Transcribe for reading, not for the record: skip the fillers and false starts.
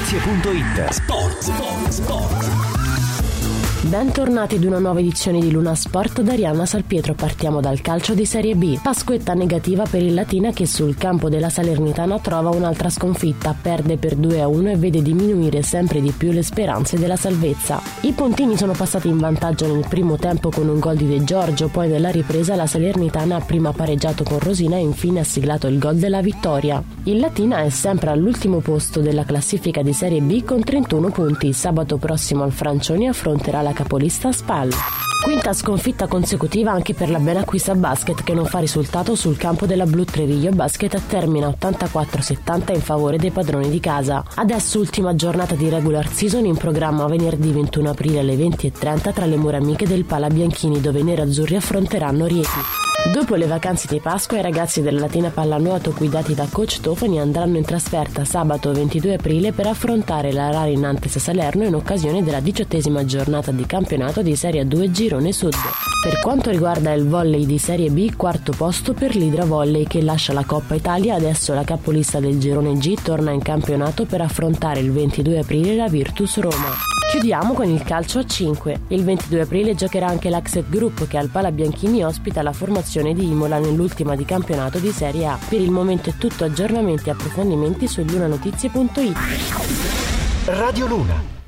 lunanotizie.it. Sport. Bentornati ad una nuova edizione di Luna Sport da Arianna Salpietro. Partiamo dal calcio di Serie B. Pasquetta negativa per il Latina che sul campo della Salernitana trova un'altra sconfitta, perde per 2-1 e vede diminuire sempre di più le speranze della salvezza. I pontini sono passati in vantaggio nel primo tempo con un gol di De Giorgio, poi nella ripresa la Salernitana ha prima pareggiato con Rosina e infine ha siglato il gol della vittoria. Il Latina è sempre all'ultimo posto della classifica di Serie B con 31 punti. Sabato prossimo al Francioni affronterà la capolista Spal. Quinta sconfitta consecutiva anche per la Benacquista Basket che non fa risultato sul campo della Blu Treviglio Basket termina 84-70 in favore dei padroni di casa. Adesso ultima giornata di regular season in programma venerdì 21 aprile alle 20:30 tra le mura amiche del Pala Bianchini dove i nerazzurri affronteranno Rieti. Dopo le vacanze di Pasqua i ragazzi della Latina Pallanuoto guidati da coach Tofani andranno in trasferta sabato 22 aprile per affrontare la Rari Nantes Salerno in occasione della 18ª giornata di campionato di Serie 2 Girone Sud. Per quanto riguarda il volley di Serie B, quarto posto per l'Idra Volley che lascia la Coppa Italia, adesso la capolista del Girone G torna in campionato per affrontare il 22 aprile la Virtus Roma. Chiudiamo con il calcio a 5. Il 22 aprile giocherà anche l'Axet Group che al Pala Bianchini ospita la formazione di Imola nell'ultima di campionato di Serie A. Per il momento è tutto, aggiornamenti e approfondimenti su lunanotizie.it. Radio Luna.